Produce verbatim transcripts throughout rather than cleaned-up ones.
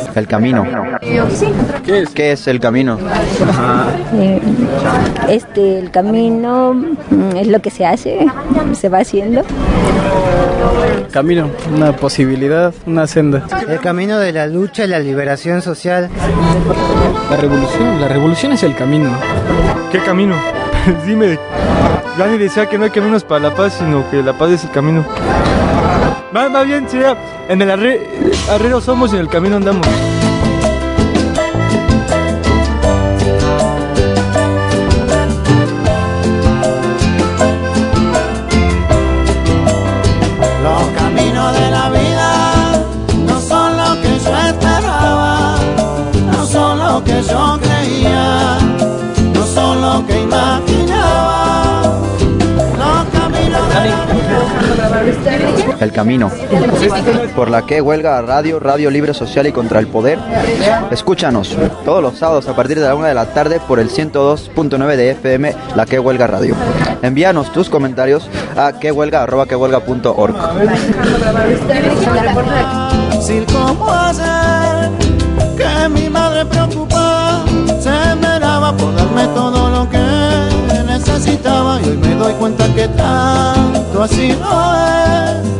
El camino. ¿Qué es? ¿Qué es el camino? Eh, Este, el camino mm, es lo que se hace, se va haciendo. Camino, una posibilidad, una senda. El camino de la lucha y la liberación social. La revolución, la revolución es el camino. ¿Qué camino? Dime, Dani decía que no hay caminos para la paz, sino que la paz es el camino. Va, va bien, sí, en el arre, arrero somos y en el camino andamos. Los caminos de la vida no son lo que yo esperaba, no son lo que yo creía, no son lo que imaginaba. Los caminos de la vida. El camino. Por la que huelga radio, Radio Libre Social y contra el poder. Escúchanos todos los sábados a partir de la una de la tarde por el ciento dos punto nueve de F M, La Que Huelga Radio. Envíanos tus comentarios a quehuelga arroba quehuelga punto org. Sin como hacer que mi madre preocupada se me daba por darme todo lo que necesitaba, y hoy me doy cuenta que tanto así no es.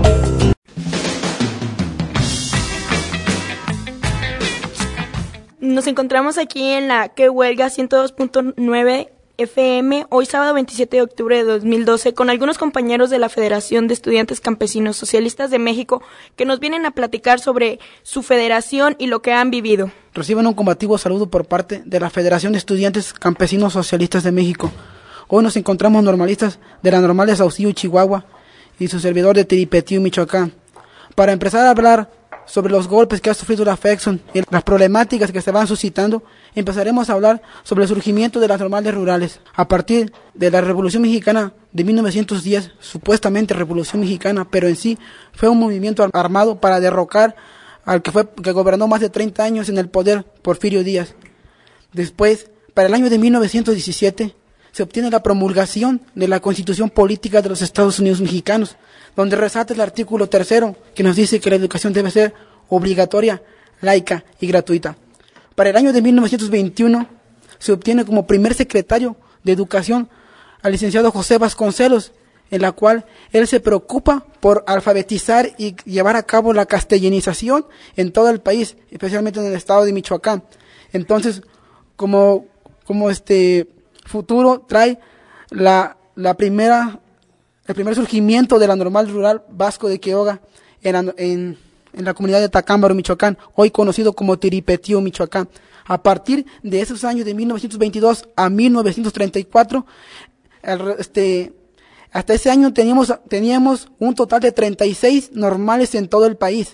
Nos encontramos aquí en la Que Huelga ciento dos punto nueve F M, hoy sábado veintisiete de octubre de dos mil doce, con algunos compañeros de la Federación de Estudiantes Campesinos Socialistas de México que nos vienen a platicar sobre su federación y lo que han vivido. Reciban un combativo saludo por parte de la Federación de Estudiantes Campesinos Socialistas de México. Hoy nos encontramos normalistas de la Normal de Saucillo, Chihuahua, y su servidor de Tiripetío, Michoacán, para empezar a hablar sobre los golpes que ha sufrido la FECSON y las problemáticas que se van suscitando. Empezaremos a hablar sobre el surgimiento de las normales rurales. A partir de la Revolución Mexicana de mil novecientos diez, supuestamente Revolución Mexicana, pero en sí fue un movimiento armado para derrocar al que fue que gobernó más de treinta años en el poder, Porfirio Díaz. Después, para el año de mil novecientos diecisiete, se obtiene la promulgación de la Constitución Política de los Estados Unidos Mexicanos, donde resalta el artículo tercero, que nos dice que la educación debe ser obligatoria, laica y gratuita. Para el año de mil novecientos veintiuno, se obtiene como primer secretario de Educación al licenciado José Vasconcelos, en la cual él se preocupa por alfabetizar y llevar a cabo la castellanización en todo el país, especialmente en el estado de Michoacán. Entonces, como, como este futuro trae la, la primera, el primer surgimiento de la normal rural Vasco de Quiroga en, en, en la comunidad de Tacámbaro, Michoacán, hoy conocido como Tiripetío, Michoacán. A partir de esos años de mil novecientos veintidós a mil novecientos treinta y cuatro, el, este, hasta ese año teníamos, teníamos un total de treinta y seis normales en todo el país.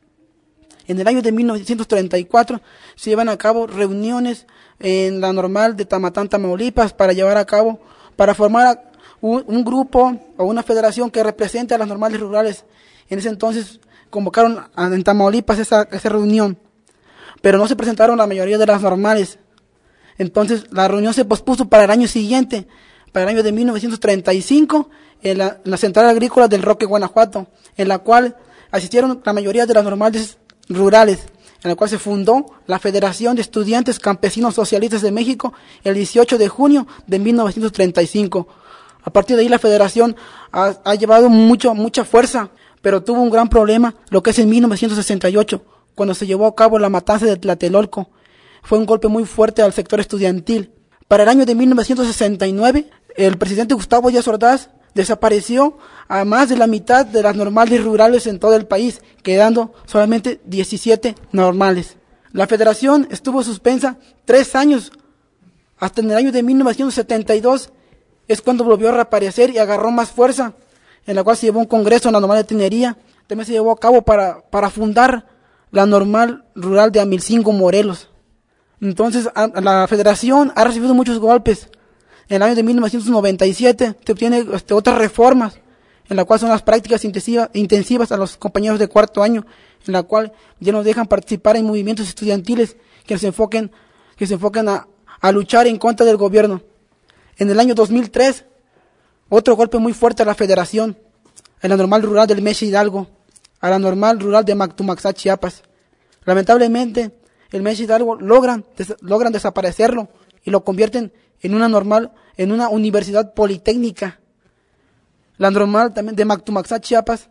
En el año de mil novecientos treinta y cuatro se llevan a cabo reuniones en la normal de Tamatán, Tamaulipas, para llevar a cabo, para formar un, un grupo o una federación que represente a las normales rurales. En ese entonces convocaron a, en Tamaulipas esa, esa reunión, pero no se presentaron la mayoría de las normales. Entonces la reunión se pospuso para el año siguiente, para el año de mil novecientos treinta y cinco, en la, en la Central Agrícola del Roque, Guanajuato, en la cual asistieron la mayoría de las normales rurales, en la cual se fundó la Federación de Estudiantes Campesinos Socialistas de México el dieciocho de junio de mil novecientos treinta y cinco. A partir de ahí la federación ha, ha llevado mucho, mucha fuerza, pero tuvo un gran problema, lo que es en mil novecientos sesenta y ocho, cuando se llevó a cabo la matanza de Tlatelolco. Fue un golpe muy fuerte al sector estudiantil. Para el año de mil novecientos sesenta y nueve, el presidente Gustavo Díaz Ordaz desapareció a más de la mitad de las normales rurales en todo el país, quedando solamente diecisiete normales. La federación estuvo suspensa tres años, hasta en el año de mil novecientos setenta y dos es cuando volvió a reaparecer y agarró más fuerza, en la cual se llevó un congreso en la normal de Tinería. También se llevó a cabo para, para fundar la normal rural de Amilcingo, Morelos. Entonces a, a la federación ha recibido muchos golpes. En el año de mil novecientos noventa y siete se obtiene este, otras reformas, en la cual son las prácticas intensiva, intensivas a los compañeros de cuarto año, en la cual ya nos dejan participar en movimientos estudiantiles que se enfoquen, que se enfoquen a, a luchar en contra del gobierno. En el año dos mil tres, otro golpe muy fuerte a la federación, en la normal rural del Meche Hidalgo, a la normal rural de Mactumaxá, Chiapas. Lamentablemente, el M E C Hidalgo logran, des, logran desaparecerlo y lo convierten en una normal, en una universidad politécnica. La normal también de Mactumaxá, Chiapas,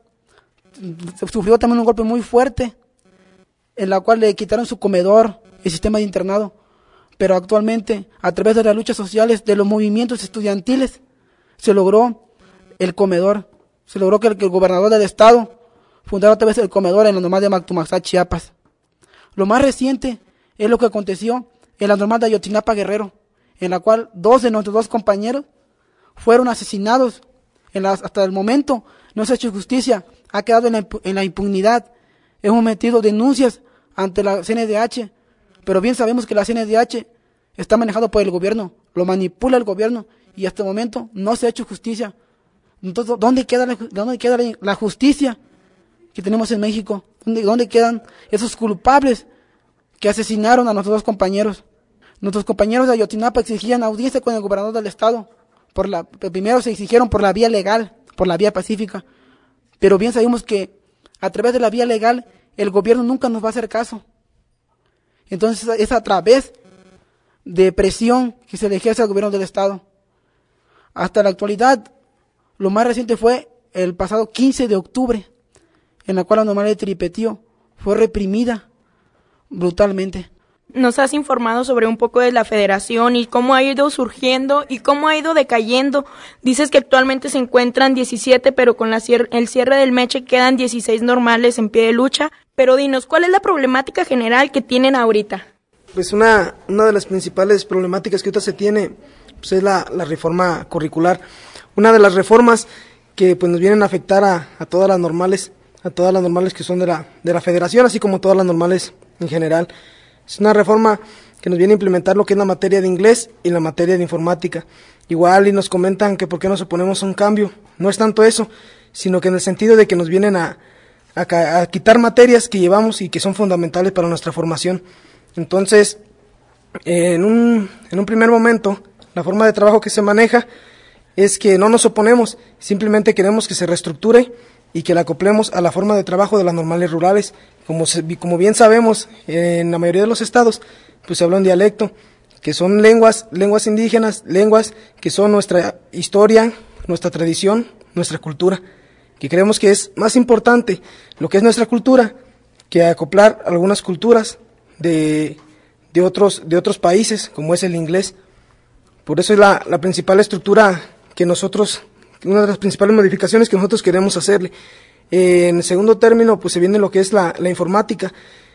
sufrió también un golpe muy fuerte, en la cual le quitaron su comedor, el sistema de internado. Pero actualmente, a través de las luchas sociales, de los movimientos estudiantiles, se logró el comedor. Se logró que el, que el gobernador del estado fundara otra vez el comedor en la normal de Mactumaxá, Chiapas. Lo más reciente es lo que aconteció en la normal de Ayotzinapa, Guerrero, en la cual dos de nuestros dos compañeros fueron asesinados. En las, hasta el momento no se ha hecho justicia, ha quedado en la, en la impunidad. Hemos metido denuncias ante la C N D H, pero bien sabemos que la C N D H está manejado por el gobierno, lo manipula el gobierno y hasta el momento no se ha hecho justicia. Entonces, ¿dónde queda la, dónde queda la, la justicia que tenemos en México? ¿Dónde, ¿Dónde quedan esos culpables que asesinaron a nuestros dos compañeros? Nuestros compañeros de Ayotzinapa exigían audiencia con el gobernador del estado. Por la, primero se exigieron por la vía legal, por la vía pacífica, pero bien sabemos que a través de la vía legal el gobierno nunca nos va a hacer caso. Entonces es a través de presión que se le ejerce al gobierno del estado. Hasta la actualidad, lo más reciente fue el pasado quince de octubre, en la cual la normal de Tiripetío fue reprimida brutalmente. Nos has informado sobre un poco de la federación y cómo ha ido surgiendo y cómo ha ido decayendo. Dices que actualmente se encuentran diecisiete, pero con la cier- el cierre del Meche quedan dieciséis normales en pie de lucha. Pero dinos, ¿cuál es la problemática general que tienen ahorita? Pues una, una de las principales problemáticas que ahorita se tiene pues es la, la reforma curricular. Una de las reformas que pues nos vienen a afectar a, a todas las normales, a todas las normales que son de la, de la federación, así como todas las normales en general. Es una reforma que nos viene a implementar lo que es la materia de inglés y la materia de informática. Igual y nos comentan que por qué nos oponemos a un cambio. No es tanto eso, sino que en el sentido de que nos vienen a, a, a quitar materias que llevamos y que son fundamentales para nuestra formación. Entonces, eh, en, un, en un primer momento, la forma de trabajo que se maneja es que no nos oponemos, simplemente queremos que se reestructure y que la acoplemos a la forma de trabajo de las normales rurales. Como, se, como bien sabemos, en la mayoría de los estados, pues se habla un dialecto, que son lenguas, lenguas indígenas, lenguas que son nuestra historia, nuestra tradición, nuestra cultura, que creemos que es más importante lo que es nuestra cultura que acoplar algunas culturas de, de, otros, de otros países, como es el inglés. Por eso es la, la principal estructura que nosotros, una de las principales modificaciones que nosotros queremos hacerle. Eh, en el segundo término, pues se viene lo que es la, la informática.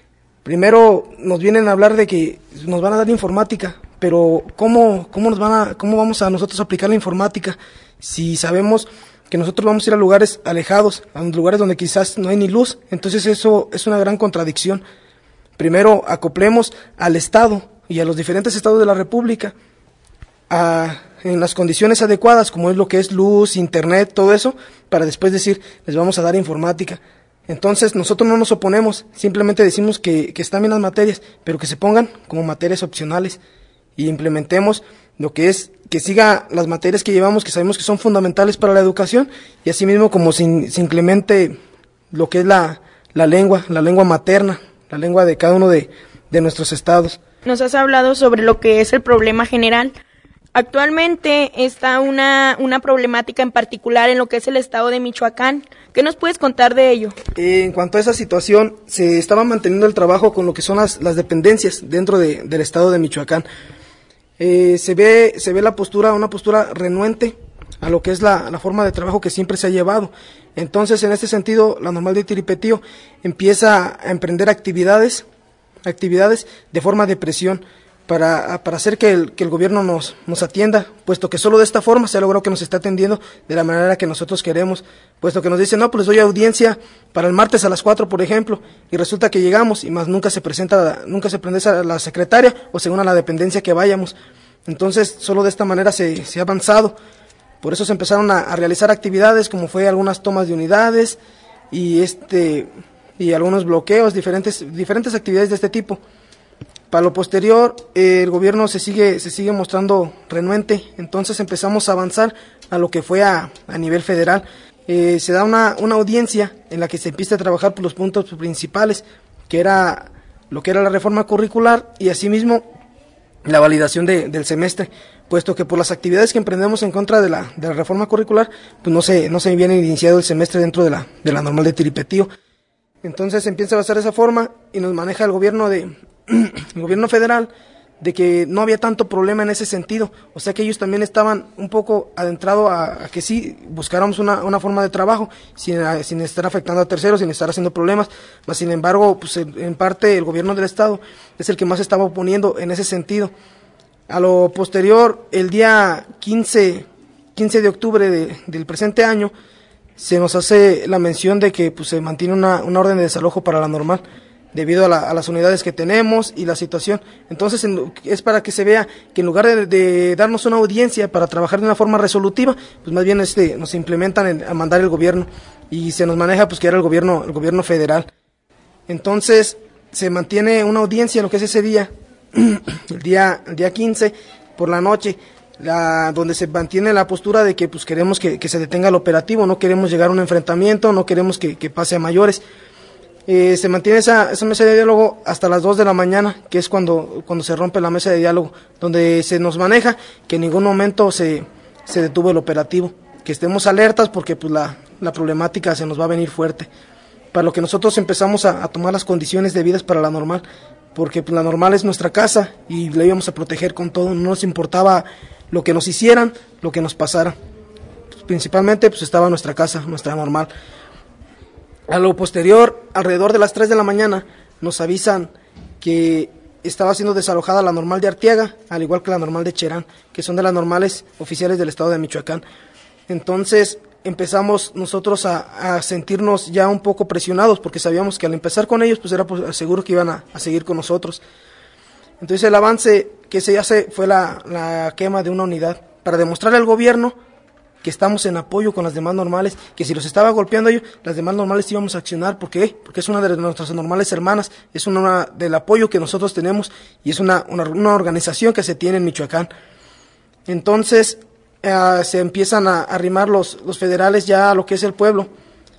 Primero nos vienen a hablar de que nos van a dar informática, pero ¿cómo, cómo, nos van a, cómo vamos a nosotros aplicar la informática si sabemos que nosotros vamos a ir a lugares alejados, a lugares donde quizás no hay ni luz? Entonces eso es una gran contradicción. Primero acoplemos al Estado y a los diferentes estados de la República a, en las condiciones adecuadas, como es lo que es luz, internet, todo eso, para después decir, les vamos a dar informática. Entonces nosotros no nos oponemos, simplemente decimos que, que están bien las materias, pero que se pongan como materias opcionales y implementemos lo que es, que siga las materias que llevamos, que sabemos que son fundamentales para la educación, y asimismo como se, se implemente lo que es la, la lengua, la lengua materna, la lengua de cada uno de, de nuestros estados. Nos has hablado sobre lo que es el problema general. Actualmente está una, una problemática en particular en lo que es el estado de Michoacán. ¿Qué nos puedes contar de ello? Eh, en cuanto a esa situación, se estaba manteniendo el trabajo con lo que son las, las dependencias dentro de, del estado de Michoacán. Eh, se ve, se ve la postura, una postura renuente a lo que es la, la forma de trabajo que siempre se ha llevado. Entonces, en este sentido, la normal de Tiripetío empieza a emprender actividades, actividades de forma de presión, para, para hacer que el, que el gobierno nos, nos atienda, puesto que solo de esta forma se ha logrado que nos está atendiendo de la manera que nosotros queremos, puesto que nos dicen, no, pues les doy audiencia para el martes a las cuatro, por ejemplo, y resulta que llegamos y más nunca se presenta, nunca se prende a la secretaria o según a la dependencia que vayamos. Entonces, solo de esta manera se, se ha avanzado. Por eso se empezaron a, a realizar actividades como fue algunas tomas de unidades y este y algunos bloqueos, diferentes, diferentes actividades de este tipo. Para lo posterior, eh, el gobierno se sigue, se sigue mostrando renuente, entonces empezamos a avanzar a lo que fue a, a nivel federal. Eh, se da una, una audiencia en la que se empieza a trabajar por los puntos principales, que era lo que era la reforma curricular y asimismo la validación de, del semestre, puesto que por las actividades que emprendemos en contra de la, de la reforma curricular, pues no se, no se viene iniciado el semestre dentro de la, de la normal de Tiripetío. Entonces se empieza a basar de esa forma y nos maneja el gobierno de el gobierno federal de que no había tanto problema en ese sentido, o sea que ellos también estaban un poco adentrados a, a que sí buscáramos una, una forma de trabajo sin, a, sin estar afectando a terceros, sin estar haciendo problemas, mas sin embargo, pues en, en parte el gobierno del estado es el que más estaba oponiendo en ese sentido. A lo posterior, el día quince de octubre de, del presente año, se nos hace la mención de que pues se mantiene una, una orden de desalojo para la normal, debido a, la, a las unidades que tenemos y la situación. Entonces en, es para que se vea que en lugar de, de darnos una audiencia para trabajar de una forma resolutiva, pues más bien este, nos implementan en, a mandar el gobierno y se nos maneja pues que era el gobierno, el gobierno federal. Entonces se mantiene una audiencia, lo que es ese día, el día, el día quince por la noche, la, donde se mantiene la postura de que pues queremos que, que se detenga el operativo, no queremos llegar a un enfrentamiento, no queremos que, que pase a mayores. Eh, se mantiene esa, esa mesa de diálogo hasta las dos de la mañana, que es cuando, cuando se rompe la mesa de diálogo, donde se nos maneja que en ningún momento se, se detuvo el operativo, que estemos alertas porque pues la, la problemática se nos va a venir fuerte, para lo que nosotros empezamos a, a tomar las condiciones debidas para la normal, porque pues, la normal es nuestra casa y la íbamos a proteger con todo, no nos importaba lo que nos hicieran, lo que nos pasara, pues, principalmente pues estaba nuestra casa, nuestra normal. A lo posterior, alrededor de las tres de la mañana, nos avisan que estaba siendo desalojada la normal de Arteaga, al igual que la normal de Cherán, que son de las normales oficiales del estado de Michoacán. Entonces empezamos nosotros a, a sentirnos ya un poco presionados, porque sabíamos que al empezar con ellos, pues era pues, seguro que iban a, a seguir con nosotros. Entonces el avance que se hace fue la, la quema de una unidad, para demostrarle al gobierno que estamos en apoyo con las demás normales, que si los estaba golpeando ellos, las demás normales íbamos a accionar. ¿Por qué? Porque es una de nuestras normales hermanas, es una del apoyo que nosotros tenemos y es una, una, una organización que se tiene en Michoacán. Entonces eh, se empiezan a arrimar los, los federales ya a lo que es el pueblo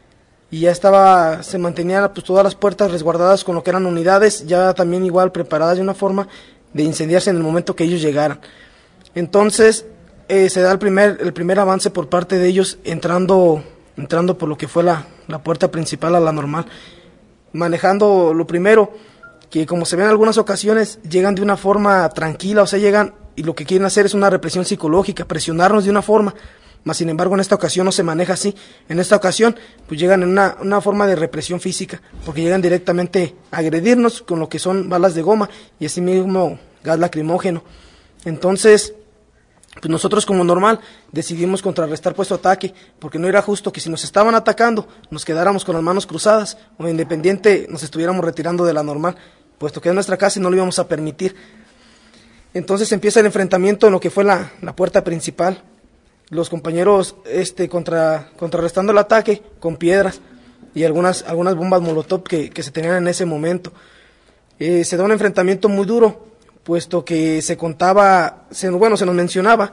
y ya estaba, se mantenían pues todas las puertas resguardadas con lo que eran unidades, ya también igual preparadas de una forma de incendiarse en el momento que ellos llegaran. Entonces Eh, se da el primer el primer avance por parte de ellos entrando entrando por lo que fue la, la puerta principal a la normal, manejando lo primero, que como se ve en algunas ocasiones llegan de una forma tranquila, o sea llegan y lo que quieren hacer es una represión psicológica, presionarnos de una forma, mas sin embargo en esta ocasión no se maneja así. En esta ocasión pues llegan en una, una forma de represión física, porque llegan directamente a agredirnos con lo que son balas de goma y así mismo gas lacrimógeno. Entonces pues nosotros como normal decidimos contrarrestar puesto ataque, porque no era justo que si nos estaban atacando nos quedáramos con las manos cruzadas o independiente nos estuviéramos retirando de la normal, puesto que es nuestra casa y no lo íbamos a permitir. Entonces empieza el enfrentamiento en lo que fue la, la puerta principal, los compañeros este contra, contrarrestando el ataque con piedras y algunas, algunas bombas molotov que, que se tenían en ese momento. Eh, se da un enfrentamiento muy duro, puesto que se contaba, se, bueno, se nos mencionaba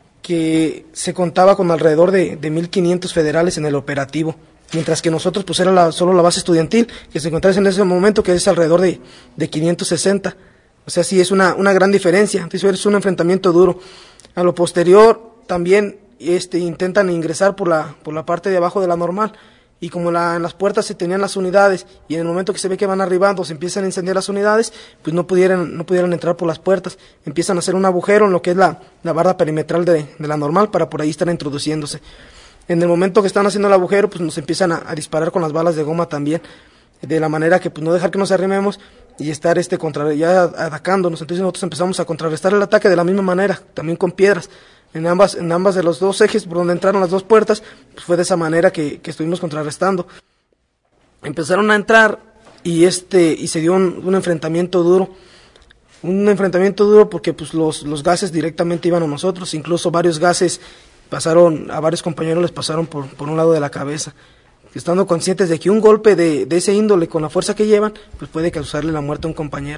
que se contaba con alrededor de, de mil quinientos federales en el operativo, mientras que nosotros pues era la, solo la base estudiantil que se encontraba en ese momento, que es alrededor de, de quinientos sesenta, o sea, sí es una, una gran diferencia. Entonces es un enfrentamiento duro. A lo posterior también este, intentan ingresar por la, por la parte de abajo de la normal, y como la, en las puertas se tenían las unidades y en el momento que se ve que van arribando se empiezan a incendiar las unidades, pues no pudieran, no pudieran entrar por las puertas, empiezan a hacer un agujero en lo que es la, la barra perimetral de, de la normal para por ahí estar introduciéndose. En el momento que están haciendo el agujero pues nos empiezan a, a disparar con las balas de goma también, de la manera que pues no dejar que nos arrimemos y estar este contra, ya atacándonos. Entonces nosotros empezamos a contrarrestar el ataque de la misma manera, también con piedras. En ambas, en ambas de los dos ejes por donde entraron las dos puertas, pues fue de esa manera que, que estuvimos contrarrestando. Empezaron a entrar y este y se dio un, un enfrentamiento duro, un enfrentamiento duro porque pues los, los gases directamente iban a nosotros, incluso varios gases pasaron, a varios compañeros les pasaron por, por un lado de la cabeza, estando conscientes de que un golpe de, de ese índole con la fuerza que llevan, pues puede causarle la muerte a un compañero.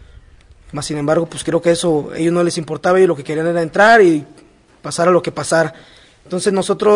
Más sin embargo, pues creo que eso a ellos no les importaba, y lo que querían era entrar y pasara lo que pasara. Entonces nosotros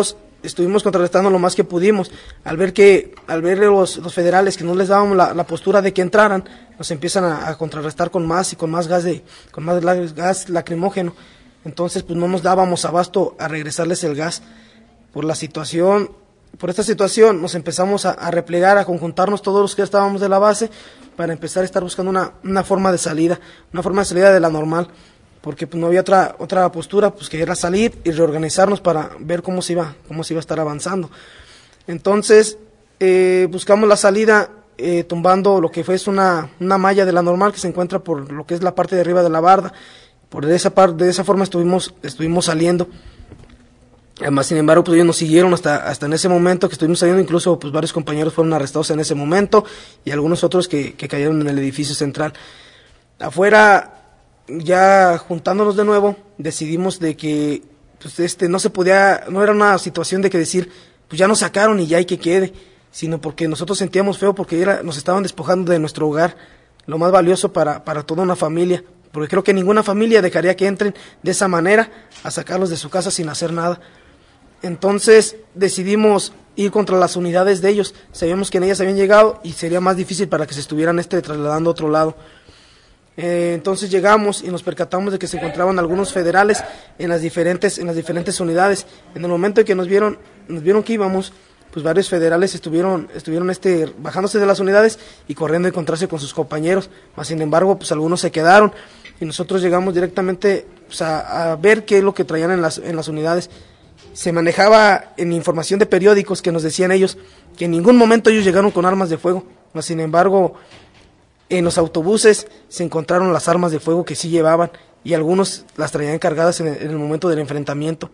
estuvimos contrarrestando lo más que pudimos. Al ver que, al ver los, los federales que no les dábamos la, la postura de que entraran, nos empiezan a, a contrarrestar con más y con más gas de, con más gas lacrimógeno. Entonces, pues no nos dábamos abasto a regresarles el gas. Por la situación, por esta situación, nos empezamos a, a replegar, a conjuntarnos todos los que ya estábamos de la base, para empezar a estar buscando una, una forma de salida, una forma de salida de la normal, porque pues no había otra, otra postura, pues que era salir y reorganizarnos para ver cómo se iba, cómo se iba a estar avanzando. Entonces, eh, buscamos la salida, eh, tumbando lo que fue es una, una malla de la normal que se encuentra por lo que es la parte de arriba de la barda. Por esa parte, de esa forma estuvimos, estuvimos saliendo. Además, sin embargo, pues ellos nos siguieron hasta, hasta en ese momento que estuvimos saliendo, incluso pues varios compañeros fueron arrestados en ese momento y algunos otros que, que cayeron en el edificio central. Afuera, ya juntándonos de nuevo, decidimos de que pues este no se podía, no era una situación de que decir, pues ya nos sacaron y ya hay que quede, sino porque nosotros sentíamos feo porque era, nos estaban despojando de nuestro hogar, lo más valioso para, para toda una familia, porque creo que ninguna familia dejaría que entren de esa manera a sacarlos de su casa sin hacer nada. Entonces decidimos ir contra las unidades de ellos. Sabíamos que en ellas habían llegado y sería más difícil para que se estuvieran este trasladando a otro lado. Eh, entonces llegamos y nos percatamos de que se encontraban algunos federales en las diferentes en las diferentes unidades. En el momento en que nos vieron nos vieron que íbamos, pues varios federales estuvieron estuvieron este bajándose de las unidades y corriendo a encontrarse con sus compañeros. Mas sin embargo, pues algunos se quedaron y nosotros llegamos directamente pues, a, a ver qué es lo que traían en las en las unidades. Se manejaba en información de periódicos que nos decían ellos que en ningún momento ellos llegaron con armas de fuego, mas sin embargo en los autobuses se encontraron las armas de fuego que sí llevaban y algunos las traían cargadas en el, en el momento del enfrentamiento.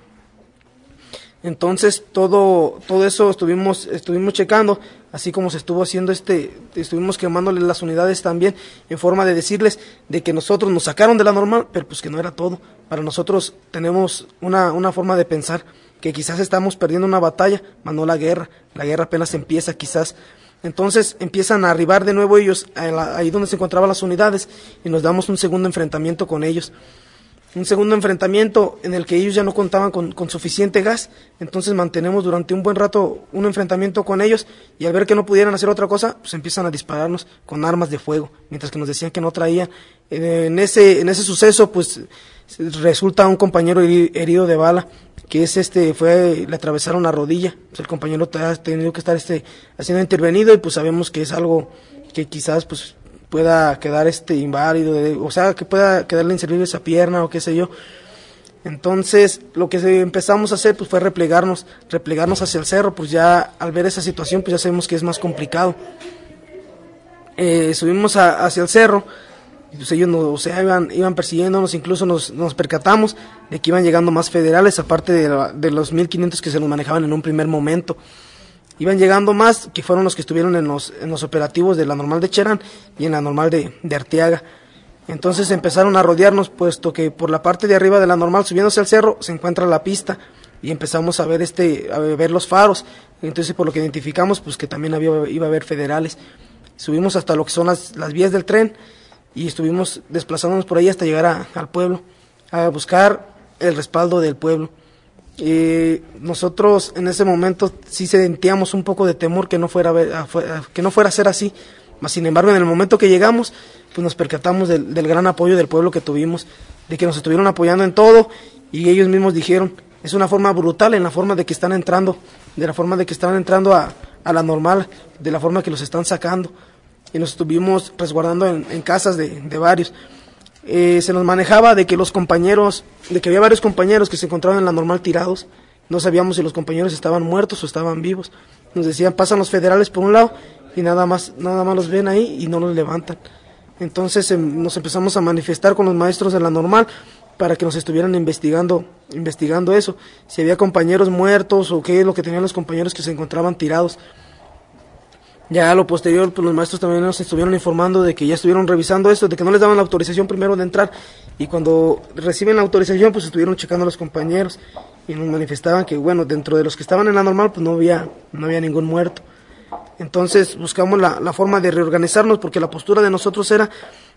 Entonces todo todo eso estuvimos estuvimos checando, así como se estuvo haciendo este, estuvimos quemándole las unidades también en forma de decirles de que nosotros nos sacaron de la normal, pero pues que no era todo. Para nosotros tenemos una una forma de pensar que quizás estamos perdiendo una batalla, mas no la guerra, la guerra apenas empieza quizás. Entonces empiezan a arribar de nuevo ellos, ahí donde se encontraban las unidades, y nos damos un segundo enfrentamiento con ellos. Un segundo enfrentamiento en el que ellos ya no contaban con, con suficiente gas, entonces mantenemos durante un buen rato un enfrentamiento con ellos, y al ver que no pudieran hacer otra cosa, pues empiezan a dispararnos con armas de fuego, mientras que nos decían que no traían. En ese, en ese suceso, pues resulta un compañero herido de bala, que es este, fue, le atravesaron la rodilla, pues el compañero ha tenido que estar este, haciendo intervenido, y pues sabemos que es algo que quizás pues pueda quedar este inválido, de, o sea, que pueda quedarle inservible esa pierna o qué sé yo. Entonces, lo que empezamos a hacer pues fue replegarnos, replegarnos hacia el cerro, pues ya al ver esa situación pues ya sabemos que es más complicado. Eh, subimos a, hacia el cerro, y pues ellos nos, o sea, iban, iban persiguiéndonos, incluso nos, nos percatamos de que iban llegando más federales, aparte de, la, de los mil quinientos que se nos manejaban en un primer momento. Iban llegando más, que fueron los que estuvieron en los, en los operativos de la normal de Cherán y en la normal de, de Arteaga. Entonces empezaron a rodearnos, puesto que por la parte de arriba de la normal, subiéndose al cerro, se encuentra la pista, y empezamos a ver este, a ver los faros. Entonces, por lo que identificamos, pues que también había, iba a haber federales. Subimos hasta lo que son las, las vías del tren, y estuvimos desplazándonos por ahí hasta llegar a, al pueblo, a buscar el respaldo del pueblo. Eh, nosotros en ese momento sí sentíamos un poco de temor que no fuera a, ver, a, a, que no fuera a ser así, mas sin embargo en el momento que llegamos pues nos percatamos del, del gran apoyo del pueblo que tuvimos, de que nos estuvieron apoyando en todo, y ellos mismos dijeron, es una forma brutal en la forma de que están entrando, de la forma de que están entrando a, a la normal, de la forma que los están sacando, y nos estuvimos resguardando en, en casas de, de varios. Eh, se nos manejaba de que los compañeros, de que había varios compañeros que se encontraban en la normal tirados, no sabíamos si los compañeros estaban muertos o estaban vivos. Nos decían, pasan los federales por un lado y nada más, nada más los ven ahí y no los levantan. Entonces eh, nos empezamos a manifestar con los maestros de la normal para que nos estuvieran investigando, investigando eso, si había compañeros muertos o qué es lo que tenían los compañeros que se encontraban tirados. Ya a lo posterior, pues los maestros también nos estuvieron informando de que ya estuvieron revisando esto, de que no les daban la autorización primero de entrar, y cuando reciben la autorización, pues estuvieron checando a los compañeros, y nos manifestaban que, bueno, dentro de los que estaban en la normal, pues no había, no había ningún muerto. Entonces buscamos la, la forma de reorganizarnos, porque la postura de nosotros era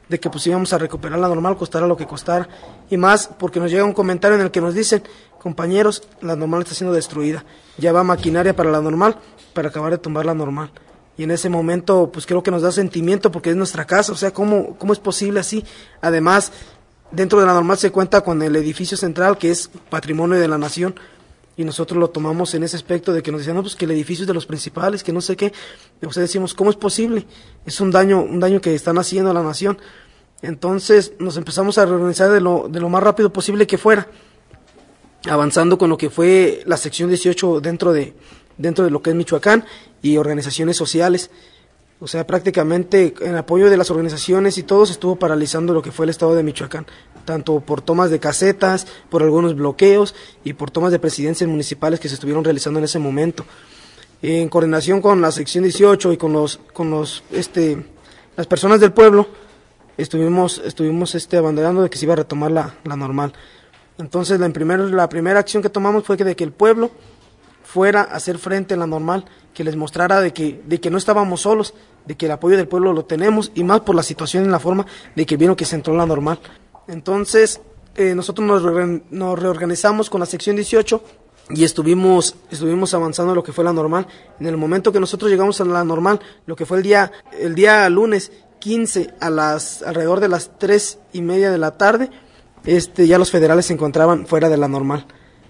de que pues íbamos a recuperar la normal, costara lo que costara, y más porque nos llega un comentario en el que nos dicen, compañeros, la normal está siendo destruida, ya va maquinaria para la normal, para acabar de tumbar la normal. Y en ese momento, pues creo que nos da sentimiento porque es nuestra casa, o sea, ¿cómo, cómo es posible así? Además, dentro de la normal se cuenta con el edificio central, que es patrimonio de la nación, y nosotros lo tomamos en ese aspecto de que nos decían, no, pues que el edificio es de los principales, que no sé qué, y pues decimos, ¿cómo es posible? Es un daño, un daño que están haciendo a la nación. Entonces nos empezamos a reorganizar de lo, de lo más rápido posible que fuera, avanzando con lo que fue la sección dieciocho dentro de, dentro de lo que es Michoacán, y organizaciones sociales. O sea, prácticamente en apoyo de las organizaciones y todo se estuvo paralizando lo que fue el estado de Michoacán, tanto por tomas de casetas, por algunos bloqueos y por tomas de presidencias municipales que se estuvieron realizando en ese momento. En coordinación con la sección dieciocho y con los, con los, este, las personas del pueblo, estuvimos, estuvimos, este, abanderando de que se iba a retomar la, la normal. Entonces, la, primer, la primera acción que tomamos fue que de que el pueblo fuera a hacer frente a la normal, que les mostrara de que, de que no estábamos solos, de que el apoyo del pueblo lo tenemos, y más por la situación en la forma de que vieron que se entró la normal. Entonces, eh, nosotros nos, re, nos reorganizamos con la sección dieciocho y estuvimos, estuvimos avanzando lo que fue la normal. En el momento que nosotros llegamos a la normal, lo que fue el día, el día lunes quince a las, alrededor de las tres y media de la tarde, este, ya los federales se encontraban fuera de la normal.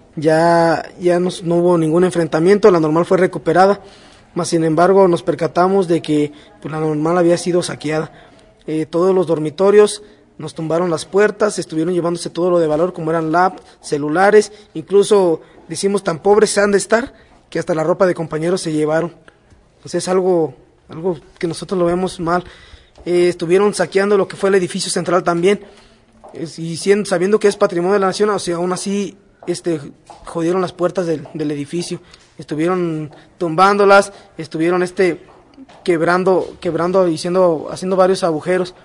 Ya, ya nos, no hubo ningún enfrentamiento, la normal fue recuperada, mas sin embargo nos percatamos de que pues, la normal había sido saqueada. Eh, todos los dormitorios, nos tumbaron las puertas, estuvieron llevándose todo lo de valor como eran lap, celulares, incluso decimos tan pobres se han de estar que hasta la ropa de compañeros se llevaron. Pues es algo, algo que nosotros lo vemos mal. Eh, estuvieron saqueando lo que fue el edificio central también, eh, y siendo, sabiendo que es patrimonio de la nación, o sea, aún así este jodieron las puertas del, del edificio, estuvieron tumbándolas, estuvieron este quebrando, quebrando y siendo, haciendo varios agujeros.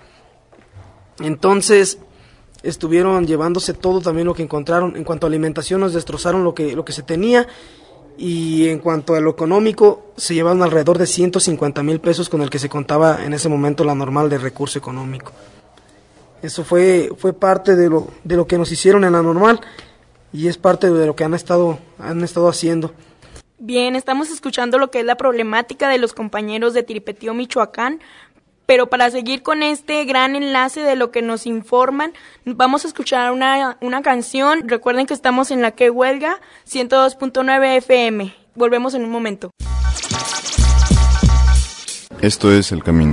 Entonces estuvieron llevándose todo también lo que encontraron. En cuanto a alimentación nos destrozaron lo que, lo que se tenía, y en cuanto a lo económico se llevaron alrededor de ciento cincuenta mil pesos con el que se contaba en ese momento la normal de recurso económico. Eso fue, fue parte de lo, de lo que nos hicieron en la normal, y es parte de lo que han estado, han estado haciendo. Bien, estamos escuchando lo que es la problemática de los compañeros de Tiripetío, Michoacán, pero para seguir con este gran enlace de lo que nos informan, vamos a escuchar una, una canción. Recuerden que estamos en la Que Huelga, ciento dos punto nueve F M. Volvemos en un momento. Esto es El Camino.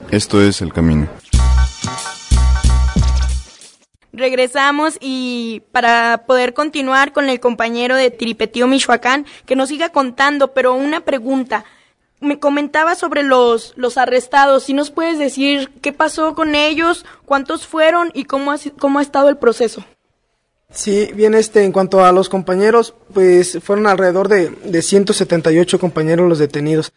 Esto es el camino. Regresamos y para poder continuar con el compañero de Tiripetío, Michoacán, que nos siga contando, pero una pregunta. Me comentaba sobre los, los arrestados. ¿Sí nos puedes decir qué pasó con ellos, cuántos fueron y cómo ha, cómo ha estado el proceso? Sí, bien, este, en cuanto a los compañeros, pues fueron alrededor de, de ciento setenta y ocho compañeros los detenidos,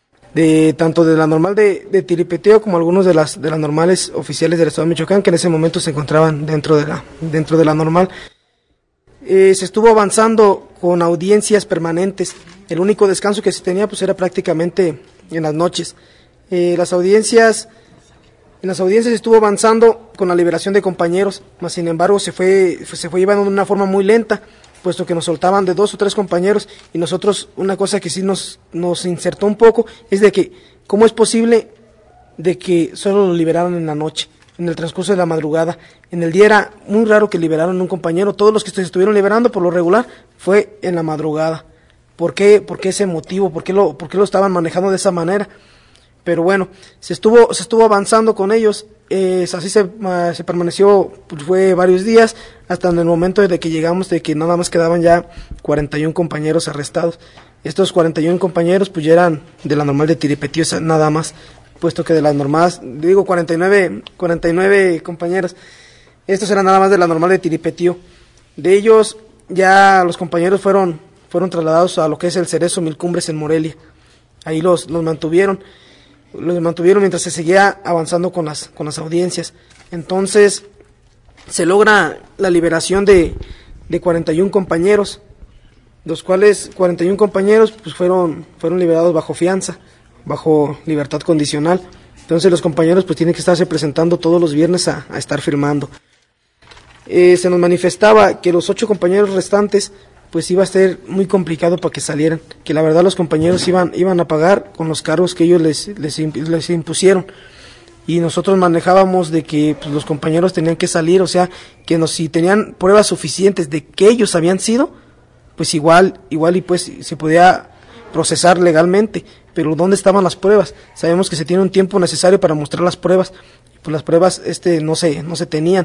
de tanto de la normal de, de Tiripetío como algunos de las de las normales oficiales del estado de Michoacán, que en ese momento se encontraban dentro de la dentro de la normal. Eh, se estuvo avanzando con audiencias permanentes. El único descanso que se tenía pues era prácticamente en las noches. Eh, las audiencias En las audiencias estuvo avanzando con la liberación de compañeros, mas sin embargo se fue, se fue llevando de una forma muy lenta, puesto que nos soltaban de dos o tres compañeros, y nosotros, una cosa que sí nos, nos insertó un poco, es de que, ¿cómo es posible de que solo lo liberaran en la noche, en el transcurso de la madrugada? En el día era muy raro que liberaran a un compañero, todos los que se estuvieron liberando por lo regular fue en la madrugada. ¿Por qué, por qué ese motivo? ¿Por qué lo, por qué lo estaban manejando de esa manera? Pero bueno, se estuvo se estuvo avanzando con ellos, eh, así se, uh, se permaneció, pues fue varios días, hasta en el momento de que llegamos, de que nada más quedaban ya cuarenta y uno compañeros arrestados. Estos cuarenta y uno compañeros pues ya eran de la normal de Tiripetío nada más, puesto que de las normales, digo cuarenta y nueve, cuarenta y nueve compañeros, estos eran nada más de la normal de Tiripetío. De ellos ya los compañeros fueron, fueron trasladados a lo que es el Cerezo Mil Cumbres en Morelia, ahí los, los mantuvieron. Los mantuvieron mientras se seguía avanzando con las con las audiencias. Entonces se logra la liberación de, de cuarenta y uno compañeros, los cuales cuarenta y uno compañeros pues fueron fueron liberados bajo fianza, bajo libertad condicional. Entonces los compañeros pues tienen que estarse presentando todos los viernes a, a estar firmando. Eh, se nos manifestaba que los ocho compañeros restantes pues iba a ser muy complicado para que salieran, que la verdad los compañeros iban iban a pagar con los cargos que ellos les les, les impusieron, y nosotros manejábamos de que pues, los compañeros tenían que salir, o sea, que nos, si tenían pruebas suficientes de que ellos habían sido, pues igual igual y pues se podía procesar legalmente, pero ¿dónde estaban las pruebas? Sabemos que se tiene un tiempo necesario para mostrar las pruebas, pues las pruebas este no se no se tenían.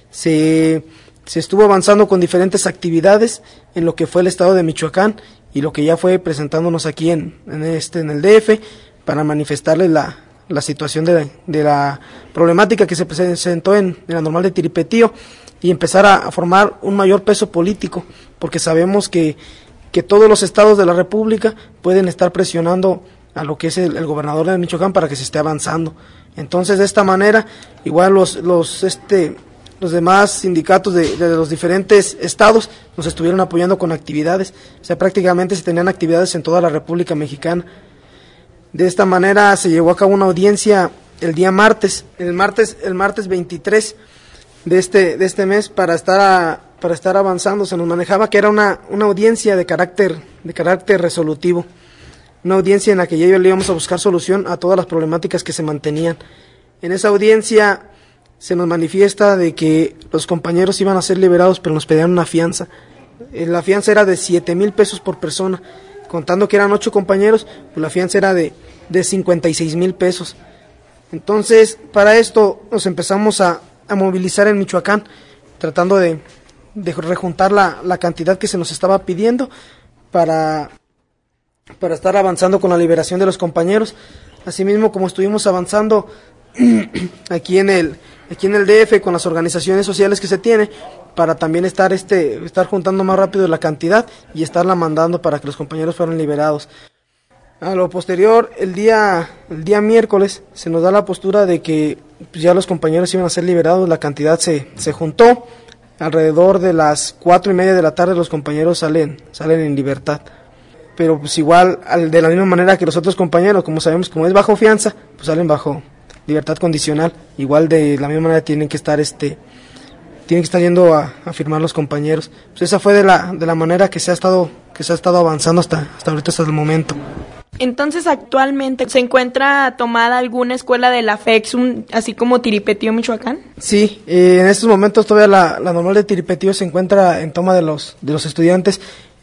Se Se estuvo avanzando con diferentes actividades en lo que fue el estado de Michoacán y lo que ya fue presentándonos aquí en, en este en el D F para manifestarles la, la situación de la, de la problemática que se presentó en, en la normal de Tiripetío y empezar a, a formar un mayor peso político, porque sabemos que, que todos los estados de la República pueden estar presionando a lo que es el, el gobernador de Michoacán para que se esté avanzando. Entonces de esta manera igual los los este los demás sindicatos de, de los diferentes estados nos estuvieron apoyando con actividades, o sea, prácticamente se tenían actividades en toda la República Mexicana. De esta manera se llevó a cabo una audiencia el día martes, el martes, el martes veintitrés de este, de este mes para estar a, para estar avanzando. Se nos manejaba que era una, una audiencia de carácter, de carácter resolutivo, una audiencia en la que ya le íbamos a buscar solución a todas las problemáticas que se mantenían. En esa audiencia se nos manifiesta de que los compañeros iban a ser liberados, pero nos pedían una fianza. La fianza era de siete mil pesos por persona, contando que eran ocho compañeros, pues la fianza era de, de cincuenta y seis mil pesos. Entonces, para esto nos empezamos a, a movilizar en Michoacán, tratando de, de rejuntar la, la cantidad que se nos estaba pidiendo para, para estar avanzando con la liberación de los compañeros. Asimismo, como estuvimos avanzando aquí en el aquí en el D F con las organizaciones sociales que se tiene, para también estar este estar juntando más rápido la cantidad y estarla mandando para que los compañeros fueran liberados. A lo posterior, el día el día miércoles se nos da la postura de que pues, ya los compañeros iban a ser liberados, la cantidad se se juntó, alrededor de las cuatro y media de la tarde los compañeros salen salen en libertad. Pero pues igual de la misma manera que los otros compañeros, como sabemos, como es bajo fianza, pues salen bajo libertad condicional, igual de la misma manera tienen que estar este tienen que estar yendo a, a firmar los compañeros. Pues esa fue de la de la manera que se ha estado que se ha estado avanzando hasta hasta ahorita, hasta el momento. Entonces, actualmente se encuentra tomada alguna escuela de la FEXUM, así como Tiripetío, Michoacán. Sí, eh, en estos momentos todavía la, la normal de Tiripetío se encuentra en toma de los de los estudiantes.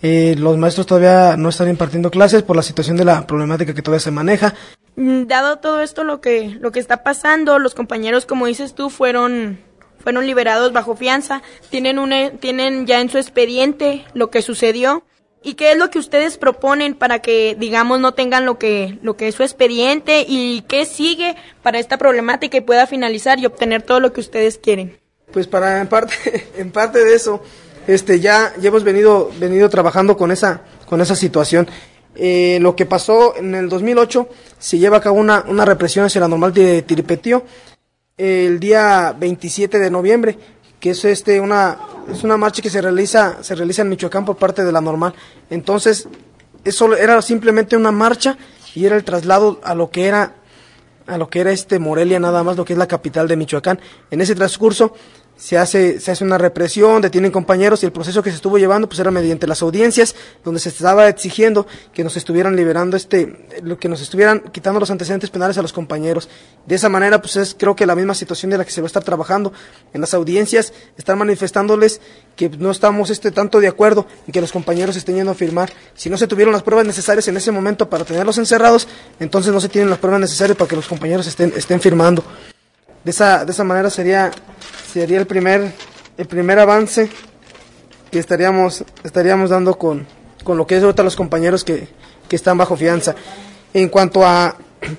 Eh, los maestros todavía no están impartiendo clases por la situación de la problemática que todavía se maneja. Dado todo esto lo que lo que está pasando, los compañeros, como dices tú, fueron fueron liberados bajo fianza, tienen una, tienen ya en su expediente lo que sucedió. ¿Y qué es lo que ustedes proponen para que, digamos, no tengan lo que lo que es su expediente y qué sigue para esta problemática y pueda finalizar y obtener todo lo que ustedes quieren? Pues para en parte en parte de eso, este ya ya hemos venido venido trabajando con esa con esa situación. Eh, lo que pasó en el dos mil ocho, se lleva a cabo una una represión hacia la normal de Tiripetío el día veintisiete de noviembre, que es este una es una marcha que se realiza se realiza en Michoacán por parte de la normal. Entonces, eso era simplemente una marcha y era el traslado a lo que era a lo que era este Morelia, nada más, lo que es la capital de Michoacán. En ese transcurso se hace se hace una represión, detienen compañeros, y el proceso que se estuvo llevando pues era mediante las audiencias, donde se estaba exigiendo que nos estuvieran liberando este lo que nos estuvieran quitando los antecedentes penales a los compañeros. De esa manera pues es creo que la misma situación de la que se va a estar trabajando en las audiencias, están manifestándoles que no estamos este tanto de acuerdo en que los compañeros estén yendo a firmar. Si no se tuvieron las pruebas necesarias en ese momento para tenerlos encerrados, entonces no se tienen las pruebas necesarias para que los compañeros estén estén firmando. De esa de esa manera sería sería el primer el primer avance que estaríamos estaríamos dando con con lo que es ahorita los compañeros que que están bajo fianza. En cuanto a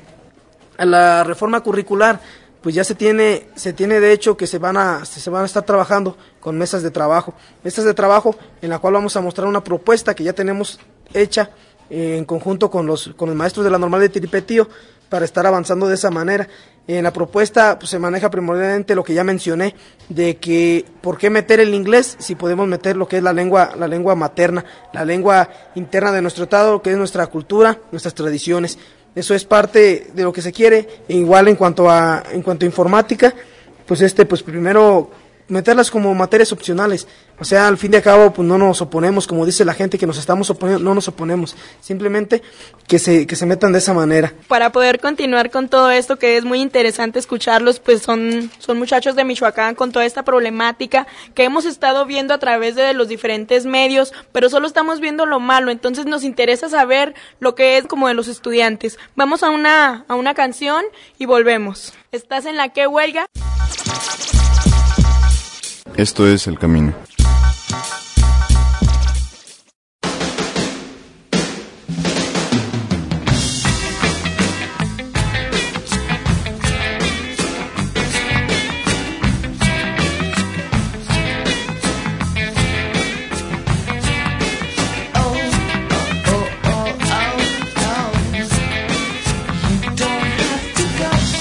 a la reforma curricular, pues ya se tiene se tiene de hecho que se van a se van a estar trabajando con mesas de trabajo, mesas de trabajo en la cual vamos a mostrar una propuesta que ya tenemos hecha eh, en conjunto con los con los maestros de la normal de Tiripetío para estar avanzando de esa manera. En la propuesta pues, se maneja primordialmente lo que ya mencioné, de que por qué meter el inglés si podemos meter lo que es la lengua la lengua materna, la lengua interna de nuestro estado, lo que es nuestra cultura, nuestras tradiciones. Eso es parte de lo que se quiere. E igual en cuanto a en cuanto a informática, pues este pues primero meterlas como materias opcionales. O sea, al fin y al cabo, pues no nos oponemos, como dice la gente que nos estamos oponiendo, no nos oponemos, simplemente que se que se metan de esa manera. Para poder continuar con todo esto, que es muy interesante escucharlos, pues son son muchachos de Michoacán con toda esta problemática que hemos estado viendo a través de los diferentes medios, pero solo estamos viendo lo malo, entonces nos interesa saber lo que es como de los estudiantes. Vamos a una a una canción y volvemos. ¿Estás en la que huelga? Esto es El Camino.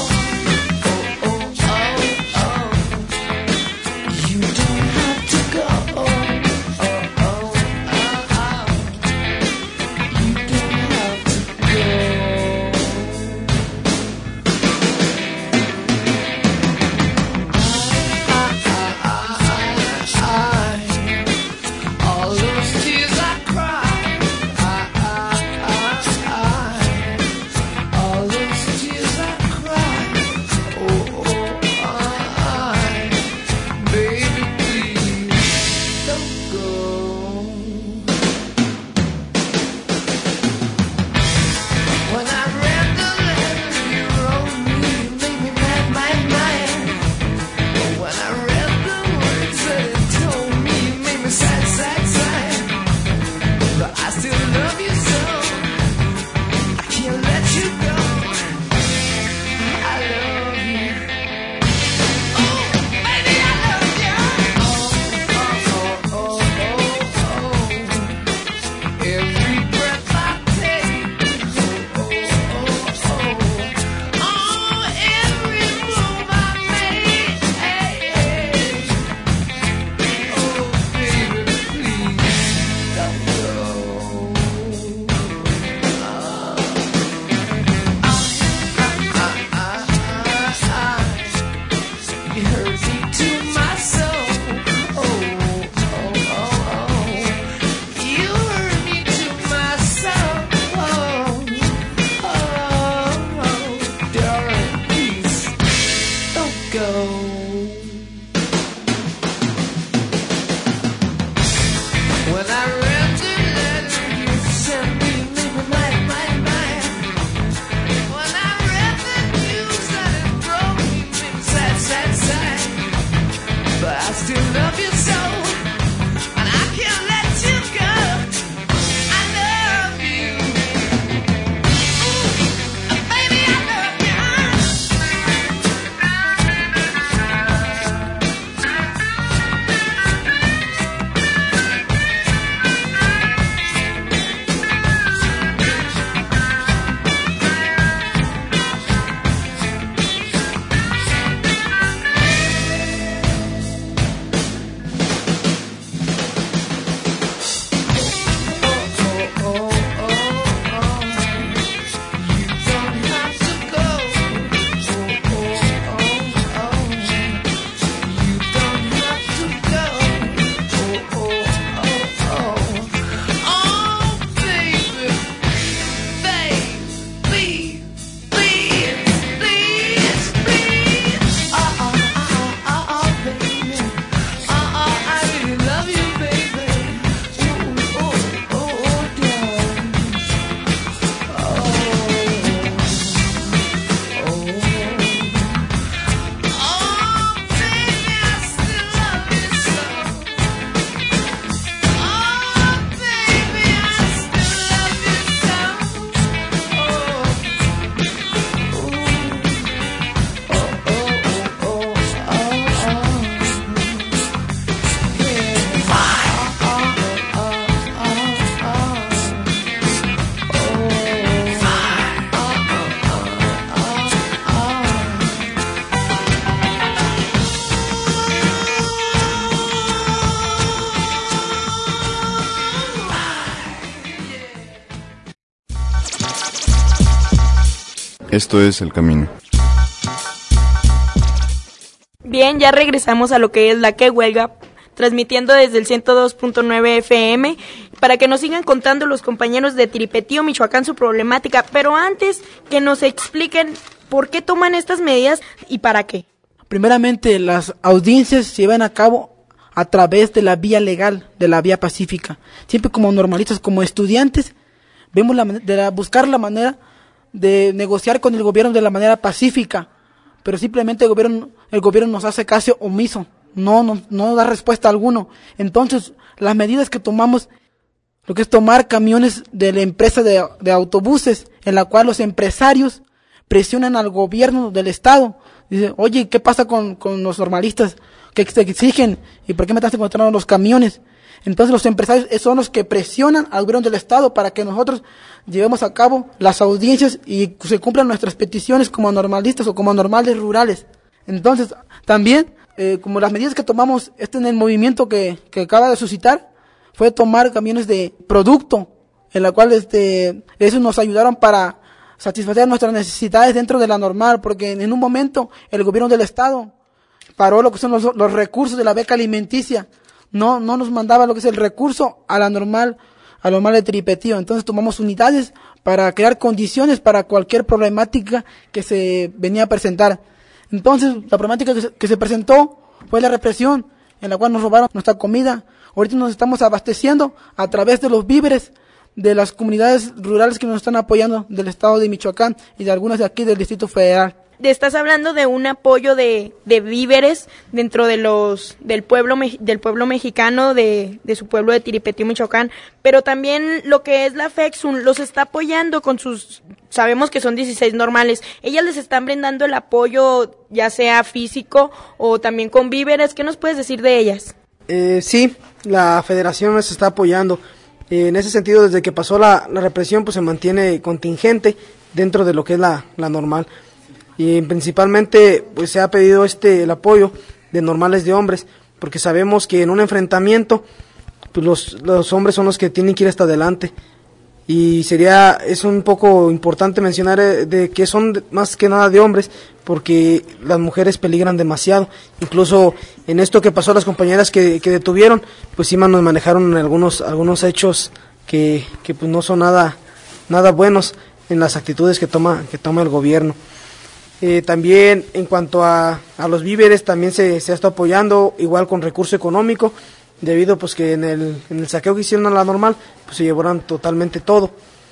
You don't have to go. Esto es el camino. Bien, ya regresamos a lo que es la que huelga, transmitiendo desde el ciento dos punto nueve F M, para que nos sigan contando los compañeros de Tiripetío, Michoacán, su problemática, pero antes que nos expliquen por qué toman estas medidas y para qué. Primeramente, las audiencias se llevan a cabo a través de la vía legal, de la vía pacífica. Siempre como normalistas, como estudiantes, vemos la, de la, buscar la manera de negociar con el gobierno de la manera pacífica, pero simplemente el gobierno, el gobierno nos hace caso omiso, no, no, no da respuesta alguno. Entonces, las medidas que tomamos, lo que es tomar camiones de la empresa de, de autobuses, en la cual los empresarios presionan al gobierno del estado. Dice, oye, ¿qué pasa con, con los normalistas? ¿Qué te exigen? ¿Y por qué me están encontrando los camiones? Entonces los empresarios son los que presionan al gobierno del estado para que nosotros llevemos a cabo las audiencias y se cumplan nuestras peticiones como normalistas o como normales rurales. Entonces, también, eh, como las medidas que tomamos este en el movimiento que, que acaba de suscitar, fue tomar camiones de producto, en la cual este, esos nos ayudaron para satisfacer nuestras necesidades dentro de la normal, porque en un momento el gobierno del estado paró lo que son los, los recursos de la beca alimenticia, no, no nos mandaba lo que es el recurso a la normal, a la normal de Tiripetío. Entonces tomamos unidades para crear condiciones para cualquier problemática que se venía a presentar. Entonces la problemática que se, que se presentó fue la represión, en la cual nos robaron nuestra comida. Ahorita nos estamos abasteciendo a través de los víveres de las comunidades rurales que nos están apoyando del estado de Michoacán y de algunas de aquí del Distrito Federal. Estás hablando de un apoyo de, de víveres dentro de los del pueblo del pueblo mexicano, de, de su pueblo de Tiripetío, Michoacán, pero también lo que es la FEXUN los está apoyando con sus, sabemos que son dieciséis normales, ellas les están brindando el apoyo ya sea físico o también con víveres. ¿Qué nos puedes decir de ellas? Eh, sí, la federación nos está apoyando. Eh, en ese sentido, desde que pasó la, la represión, pues se mantiene contingente dentro de lo que es la, la normal. Y principalmente pues se ha pedido este el apoyo de normales de hombres, porque sabemos que en un enfrentamiento pues los, los hombres son los que tienen que ir hasta adelante, y sería es un poco importante mencionar eh, de que son de, más que nada de hombres, porque las mujeres peligran demasiado. Incluso en esto que pasó, las compañeras que, que detuvieron, pues sí nos manejaron algunos algunos hechos que, que pues no son nada nada buenos en las actitudes que toma que toma el gobierno. Eh, también en cuanto a, a los víveres, también se, se está apoyando igual con recurso económico, debido pues que en el, en el saqueo que hicieron a la normal, pues se llevaron totalmente todo.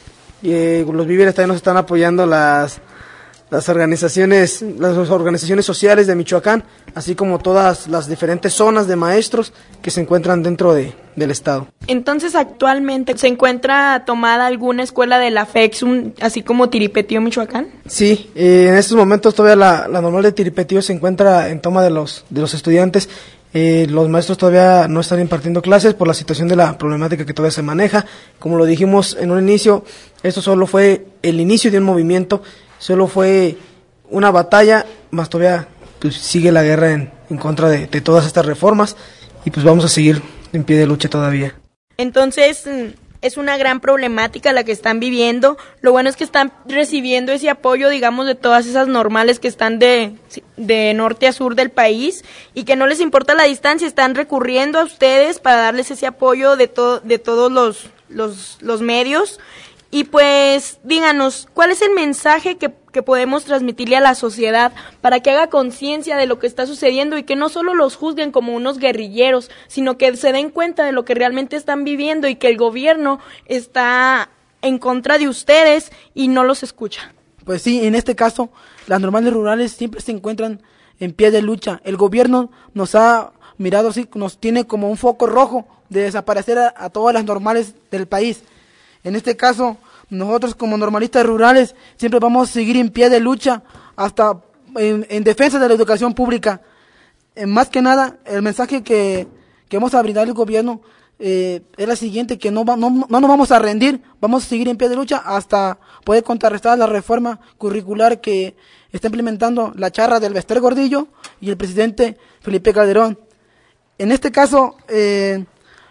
Y eh, los víveres también nos están apoyando las las organizaciones las organizaciones sociales de Michoacán, así como todas las diferentes zonas de maestros que se encuentran dentro de, del estado. Entonces, actualmente se encuentra tomada alguna escuela de la FEXUN, así como Tiripetío, Michoacán. Sí, eh, en estos momentos todavía la, la normal de Tiripetío se encuentra en toma de los de los estudiantes. Eh, los maestros todavía no están impartiendo clases por la situación de la problemática que todavía se maneja. Como lo dijimos en un inicio, esto solo fue el inicio de un movimiento, solo fue una batalla, más todavía pues, sigue la guerra en, en contra de, de todas estas reformas, y pues vamos a seguir en pie de lucha todavía. Entonces, es una gran problemática la que están viviendo. Lo bueno es que están recibiendo ese apoyo, digamos, de todas esas normales que están de, de norte a sur del país, y que no les importa la distancia, están recurriendo a ustedes para darles ese apoyo de, to, de todos los, los, los medios. Y pues, díganos, ¿cuál es el mensaje que, que podemos transmitirle a la sociedad para que haga conciencia de lo que está sucediendo y que no solo los juzguen como unos guerrilleros, sino que se den cuenta de lo que realmente están viviendo y que el gobierno está en contra de ustedes y no los escucha? Pues sí, en este caso, las normales rurales siempre se encuentran en pie de lucha. El gobierno nos ha mirado así, nos tiene como un foco rojo de desaparecer a, a todas las normales del país. En este caso, nosotros como normalistas rurales siempre vamos a seguir en pie de lucha hasta en, en defensa de la educación pública. Eh, más que nada, el mensaje que, que vamos a brindar al gobierno eh, es la siguiente, que no, va, no, no nos vamos a rendir, vamos a seguir en pie de lucha hasta poder contrarrestar la reforma curricular que está implementando la charra del Bester Gordillo y el presidente Felipe Calderón. En este caso, eh,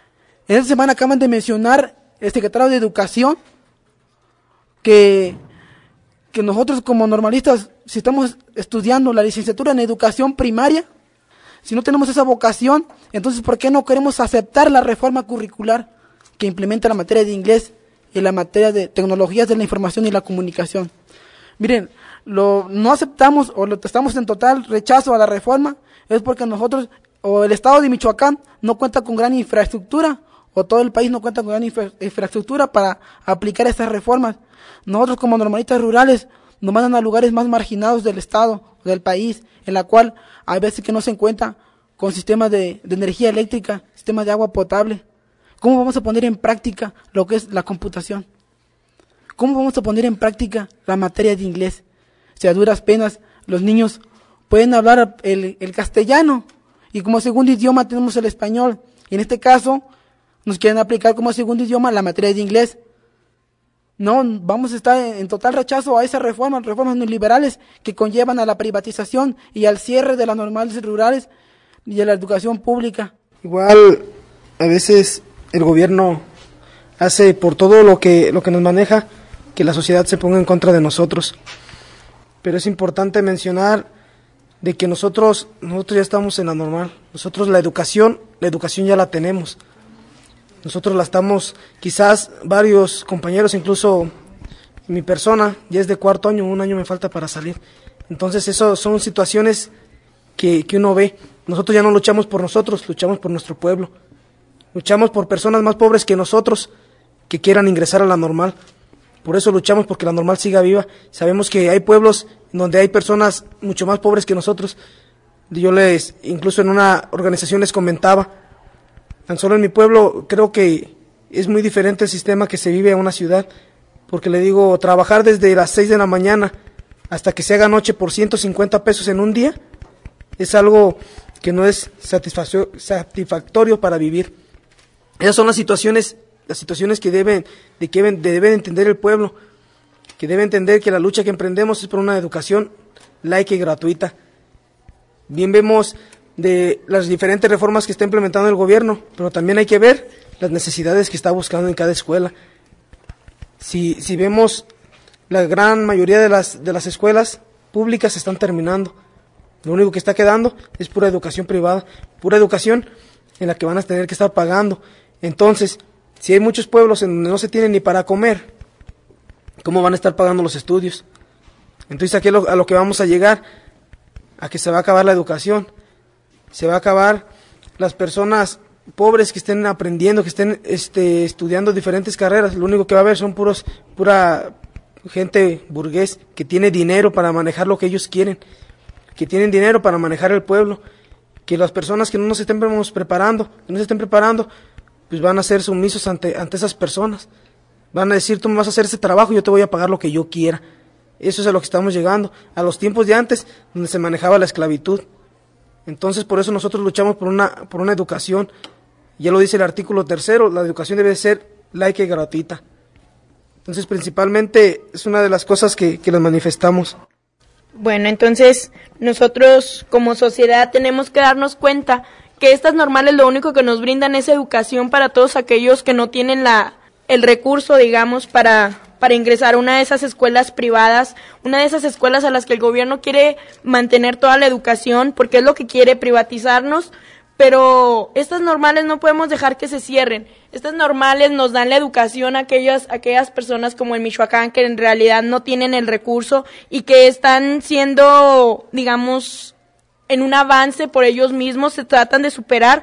en esta semana acaban de mencionar el secretario de Educación que que nosotros como normalistas, si estamos estudiando la licenciatura en educación primaria, si no tenemos esa vocación, entonces ¿por qué no queremos aceptar la reforma curricular que implementa la materia de inglés y la materia de tecnologías de la información y la comunicación? Miren, lo, no aceptamos o lo, estamos en total rechazo a la reforma, es porque nosotros, o el estado de Michoacán no cuenta con gran infraestructura, o todo el país no cuenta con gran infra, infraestructura para aplicar estas reformas. Nosotros como normalistas rurales nos mandan a lugares más marginados del estado, del país, en la cual hay veces que no se encuentra con sistemas de, de energía eléctrica, sistemas de agua potable. ¿Cómo vamos a poner en práctica lo que es la computación? ¿Cómo vamos a poner en práctica la materia de inglés? Si a duras penas los niños pueden hablar el, el castellano y como segundo idioma tenemos el español. Y en este caso nos quieren aplicar como segundo idioma la materia de inglés. No, vamos a estar en total rechazo a esas reformas, reformas neoliberales que conllevan a la privatización y al cierre de las normales rurales y de la educación pública. Igual, a veces el gobierno hace por todo lo que, lo que nos maneja que la sociedad se ponga en contra de nosotros. Pero es importante mencionar de que nosotros, nosotros ya estamos en la normal. Nosotros la educación, la educación ya la tenemos. Nosotros la estamos, quizás varios compañeros, incluso mi persona, ya es de cuarto año, un año me falta para salir. Entonces, eso son situaciones que, que uno ve. Nosotros ya no luchamos por nosotros, luchamos por nuestro pueblo. Luchamos por personas más pobres que nosotros que quieran ingresar a la normal. Por eso luchamos porque la normal siga viva. Sabemos que hay pueblos donde hay personas mucho más pobres que nosotros. Yo les, incluso en una organización les comentaba, tan solo en mi pueblo creo que es muy diferente el sistema que se vive en una ciudad, porque le digo, trabajar desde las seis de la mañana hasta que se haga noche por ciento cincuenta pesos en un día, es algo que no es satisfactorio para vivir. Esas son las situaciones, las situaciones que deben, de que deben, de deben entender el pueblo, que debe entender que la lucha que emprendemos es por una educación laica y gratuita. Bien vemos de las diferentes reformas que está implementando el gobierno, pero también hay que ver las necesidades que está buscando en cada escuela. Si, si vemos, la gran mayoría de las, de las escuelas públicas se están terminando. Lo único que está quedando es pura educación privada, pura educación en la que van a tener que estar pagando. Entonces, si hay muchos pueblos en donde no se tienen ni para comer, ¿cómo van a estar pagando los estudios? Entonces, aquí a lo, a lo que vamos a llegar, a que se va a acabar la educación. Se va a acabar las personas pobres que estén aprendiendo, que estén este, estudiando diferentes carreras. Lo único que va a haber son puros, pura gente burgués que tiene dinero para manejar lo que ellos quieren, que tienen dinero para manejar el pueblo, que las personas que no nos estemos preparando, que no se estén preparando, pues van a ser sumisos ante, ante esas personas. Van a decir, tú me vas a hacer ese trabajo y yo te voy a pagar lo que yo quiera. Eso es a lo que estamos llegando, a los tiempos de antes, donde se manejaba la esclavitud. Entonces, por eso nosotros luchamos por una, por una educación. Ya lo dice el artículo tercero, la educación debe ser laica y gratuita. Entonces, principalmente, es una de las cosas que, que las manifestamos. Bueno, entonces, nosotros como sociedad tenemos que darnos cuenta que estas normales lo único que nos brindan es educación para todos aquellos que no tienen la, el recurso, digamos, para... para ingresar a una de esas escuelas privadas, una de esas escuelas a las que el gobierno quiere mantener toda la educación, porque es lo que quiere, privatizarnos, pero estas normales no podemos dejar que se cierren. Estas normales nos dan la educación a aquellas, a aquellas personas como en Michoacán que en realidad no tienen el recurso y que están siendo, digamos, en un avance por ellos mismos, se tratan de superar,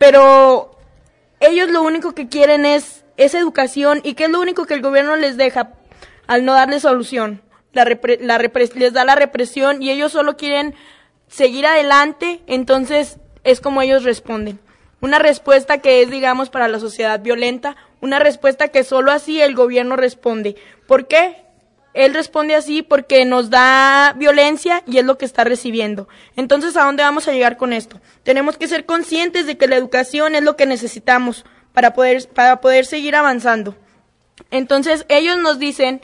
pero ellos lo único que quieren es esa educación. ¿Y qué es lo único que el gobierno les deja al no darles solución? La repre- la repre- les da la represión y ellos solo quieren seguir adelante, entonces es como ellos responden. Una respuesta que es, digamos, para la sociedad violenta, una respuesta que solo así el gobierno responde. ¿Por qué? Él responde así porque nos da violencia y es lo que está recibiendo. Entonces, ¿a dónde vamos a llegar con esto? Tenemos que ser conscientes de que la educación es lo que necesitamos para poder, para poder seguir avanzando. Entonces, ellos nos dicen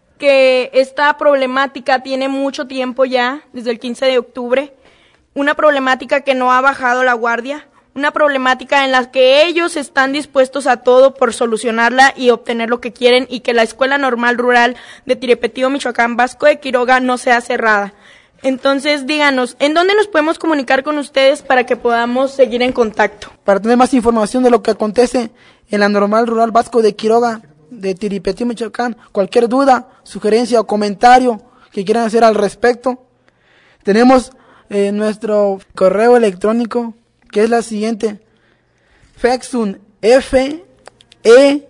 que esta problemática tiene mucho tiempo ya, desde el quince de octubre, una problemática que no ha bajado la guardia, una problemática en la que ellos están dispuestos a todo por solucionarla y obtener lo que quieren, y que la Escuela Normal Rural de Tiripetío, Michoacán, Vasco de Quiroga, no sea cerrada. Entonces, díganos, ¿en dónde nos podemos comunicar con ustedes para que podamos seguir en contacto? Para tener más información de lo que acontece en la Normal Rural Vasco de Quiroga, de Tiripetío, Michoacán, cualquier duda, sugerencia o comentario que quieran hacer al respecto, tenemos eh, nuestro correo electrónico, que es la siguiente: Fexun, F E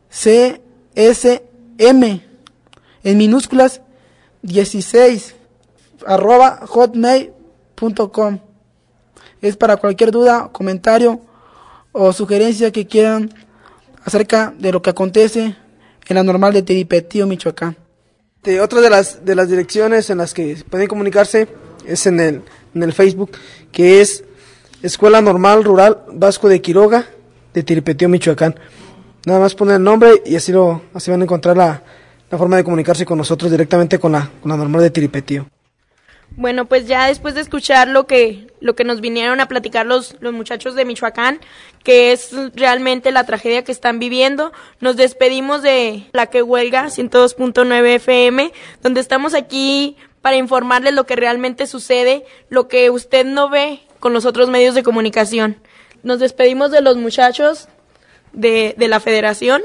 C S M, en minúsculas, dieciséis, arroba hotmail punto com. Es para cualquier duda, comentario o sugerencia que quieran acerca de lo que acontece en la Normal de Tiripetío, Michoacán. De otra de las de las direcciones en las que pueden comunicarse es en el en el Facebook, que es Escuela Normal Rural Vasco de Quiroga de Tiripetío, Michoacán. Nada más poner el nombre y así lo así van a encontrar la, la forma de comunicarse con nosotros directamente con la con la Normal de Tiripetío. Bueno, pues ya después de escuchar lo que lo que nos vinieron a platicar los los muchachos de Michoacán, que es realmente la tragedia que están viviendo, nos despedimos de La Que Huelga ciento dos punto nueve F M, donde estamos aquí para informarles lo que realmente sucede, lo que usted no ve con los otros medios de comunicación. Nos despedimos de los muchachos de de la Federación,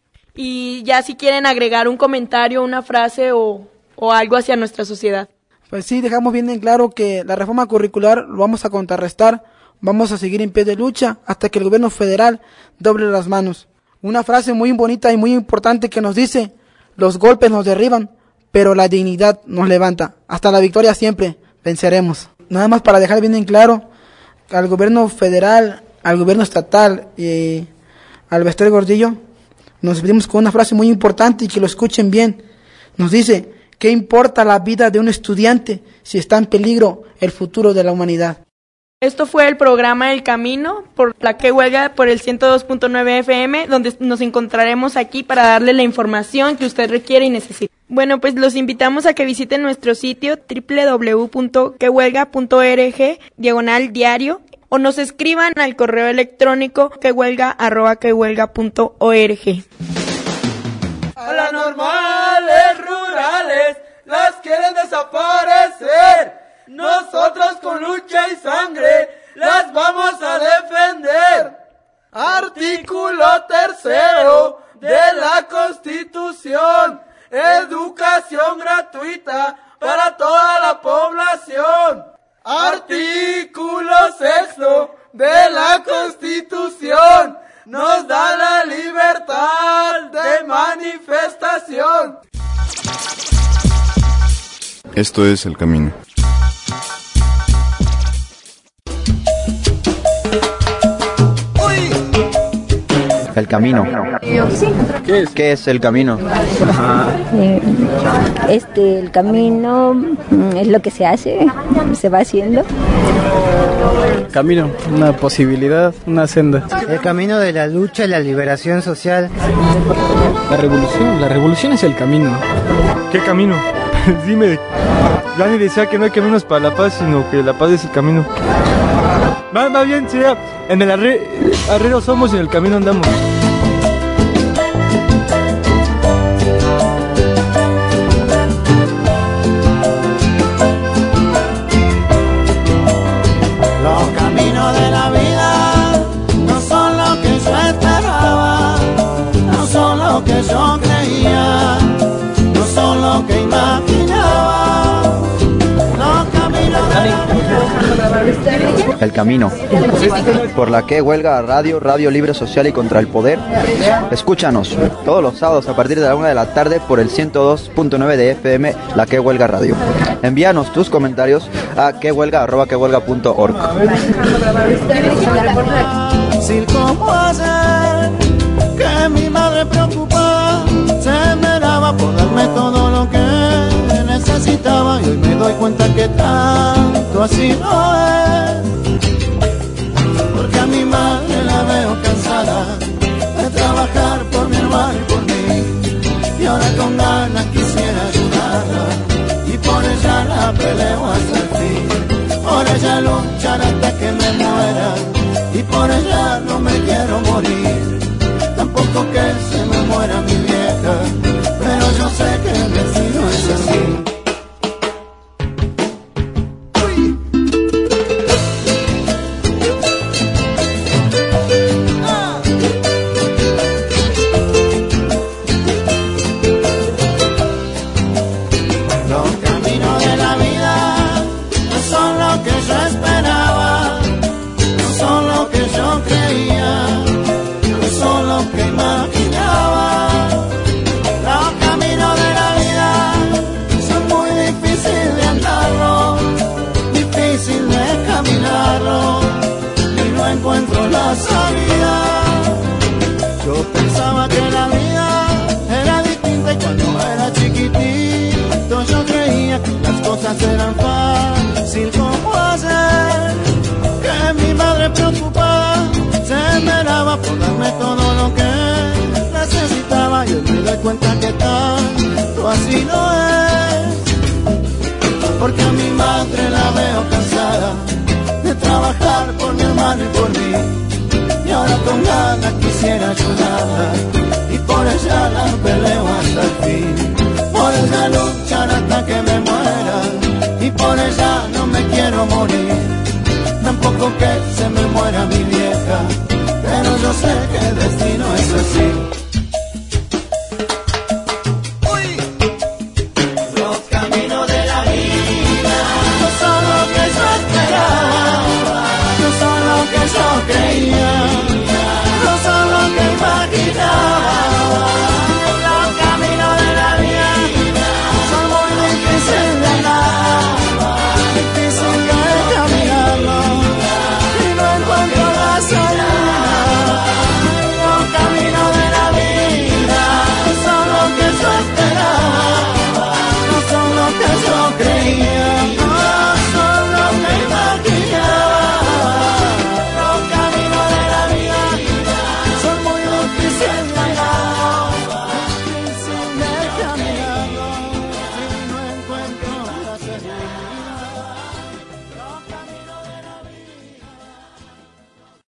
y ya si quieren agregar un comentario, una frase o o algo hacia nuestra sociedad. Pues sí, dejamos bien en claro que la reforma curricular lo vamos a contrarrestar, vamos a seguir en pie de lucha hasta que el gobierno federal doble las manos. Una frase muy bonita y muy importante que nos dice: los golpes nos derriban, pero la dignidad nos levanta. Hasta la victoria siempre venceremos. Nada más para dejar bien en claro al gobierno federal, al gobierno estatal y al Bester Gordillo, nos despedimos con una frase muy importante y que lo escuchen bien. Nos dice: ¿qué importa la vida de un estudiante si está en peligro el futuro de la humanidad? Esto fue el programa El Camino por La Que Huelga por el ciento dos punto nueve F M, donde nos encontraremos aquí para darle la información que usted requiere y necesita. Bueno, pues los invitamos a que visiten nuestro sitio doble u doble u doble u punto que huelga punto org, diagonal diario, o nos escriban al correo electrónico quehuelga arroba quehuelga punto org. A las normales rurales las quieren desaparecer. Nosotros con lucha y sangre las vamos a defender. Artículo tercero de la Constitución: educación gratuita para toda la población. Artículo sexto de la Constitución nos da la libertad de manifestación. Esto es El Camino. El camino. ¿Qué es? ¿Qué es el camino? Eh, este, el camino mm, es lo que se hace, se va haciendo. Camino, una posibilidad, una senda. El camino de la lucha y la liberación social. La revolución, la revolución es el camino. ¿Qué camino? Dime. Dani decía que no hay caminos para la paz, sino que la paz es el camino. Va, va bien, sería en el arre, arrero somos y en el camino andamos. Los caminos de la vida no son lo que yo esperaba, no son lo que yo creía, no son lo que imaginaba. Los caminos de la vida. El camino. Por La Que Huelga Radio, Radio Libre Social y Contra el Poder. Escúchanos todos los sábados a partir de la una de la tarde por el ciento dos punto nueve de F M, La Que Huelga Radio. Envíanos tus comentarios a quehuelga arroba quehuelga punto org. Sin como hacer que mi madre preocupada se me daba por darme todo lo que necesitaba, y hoy me doy cuenta que tanto así no es, porque a mi madre la veo cansada de trabajar por mi hermano y por mí, y ahora con ganas quisiera ayudarla, y por ella la peleo hasta el fin, por ella luchar hasta que me muera, y por ella no me quiero morir, tampoco que se me muera mi vieja, pero yo sé que el destino es así. Encuentro la salida. Yo pensaba que la vida era distinta y cuando era chiquitito yo creía que las cosas eran fácil como hacer, que mi madre preocupada se esmeraba por darme todo lo que necesitaba, y hoy me doy cuenta que tanto así no es, porque a mi madre la veo cansada de trabajar por mi hermano y por mí, y ahora con ganas quisiera ayudarla, y por ella la peleo hasta el fin, por ella luchar hasta que me muera, y por ella no me quiero morir, tampoco que se me muera mi vieja, pero yo sé que el destino es así.